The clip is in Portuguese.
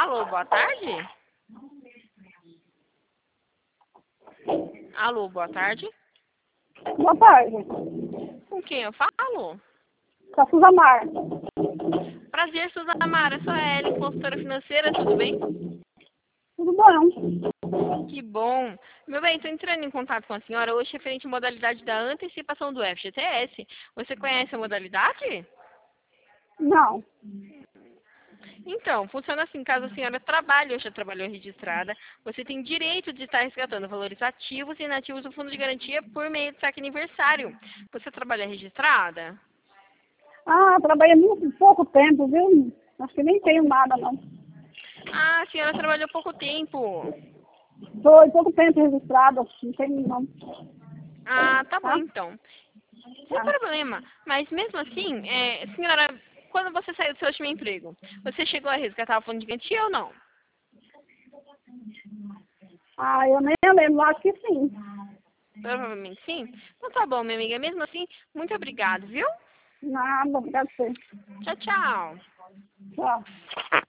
Alô, boa tarde? Alô, boa tarde? Boa tarde. Com quem eu falo? Com a Suzamar. Prazer, Suzamara. Sou a Ellen, consultora financeira, tudo bem? Tudo bom? Que bom. Meu bem, estou entrando em contato com a senhora hoje referente à modalidade da antecipação do FGTS. Você conhece a modalidade? Não. Então, funciona assim, caso a senhora trabalhe ou já trabalhou registrada, você tem direito de estar resgatando valores ativos e inativos do fundo de garantia por meio de saque aniversário. Você trabalha registrada? Trabalhei muito pouco tempo, viu? Acho que nem tenho nada, não. Ah, a senhora trabalhou pouco tempo. Foi pouco tempo registrada, não tenho não. Ah, tá bom Tá? então. Sem Tá. problema. Mas mesmo assim, senhora, quando você saiu do seu último emprego, você chegou a resgatar o fundo de garantia ou não? Eu nem lembro, acho que sim. Provavelmente sim. Então tá bom, minha amiga. Mesmo assim, muito obrigada, viu? Nada, obrigado a você. Tchau, tchau. Tchau.